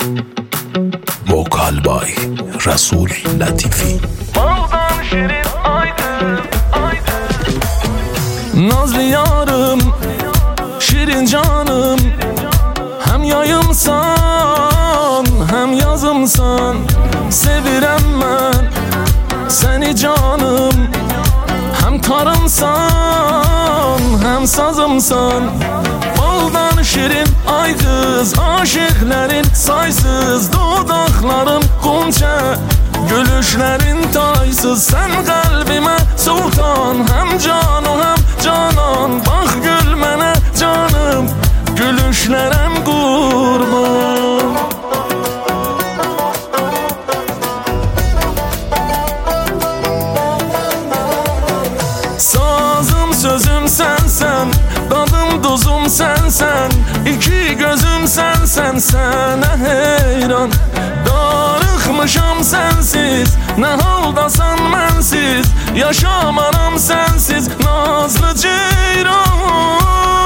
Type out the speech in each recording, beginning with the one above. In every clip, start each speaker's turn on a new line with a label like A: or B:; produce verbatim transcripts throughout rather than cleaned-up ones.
A: Vokal Bay Rasul Latifi.
B: Baldan şirin aydın, aydın.
C: Nazlı yarım, şirin canım, hem yayımsan hem yazımsan. Sevirem ben seni canım, hem tarımsan hem sazımsan. Baldan şirin ay kız, aşıkların saysız. Dudakların gonca, gülüşlerin taysız. Sen kalbime sultan, hem canım hem canan. Bak gülmene canım, gülüşlerem kurban. Sazım sözüm sensen, dadım duzum sensen. İki gözüm sensen, sana heyran. Darıkmışam sensiz, ne haldasan mensiz. Yaşamanam sensiz, nazlı ceyran.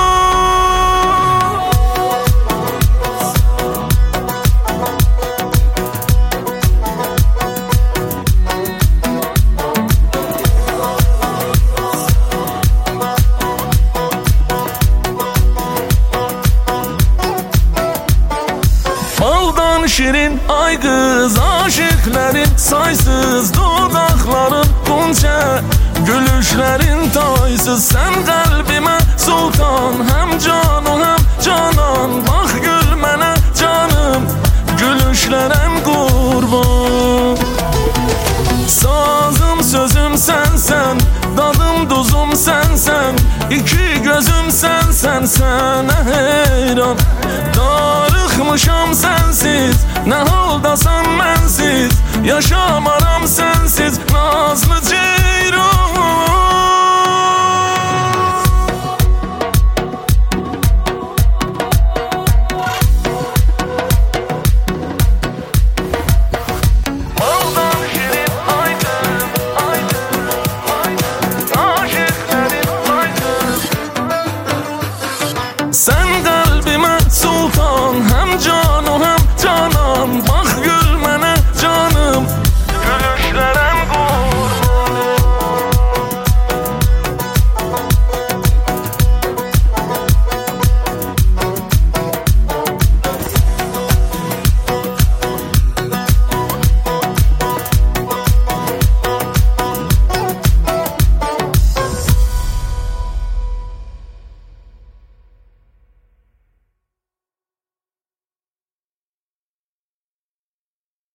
C: Baldan şirin ay kız, aşıkların saysız. Dudakların gonca, gülüşlerin taysız. Sen kalbime sultan, hem canım hem canan. Bak gülmene canım, gülüşlerem kurban. Sazım sözüm sensen, dadım duzum sensen. İki gözüm sensen, sana heyran. Darıkmışam sensiz, ne haldasan mensiz. Yaşamaram sensiz.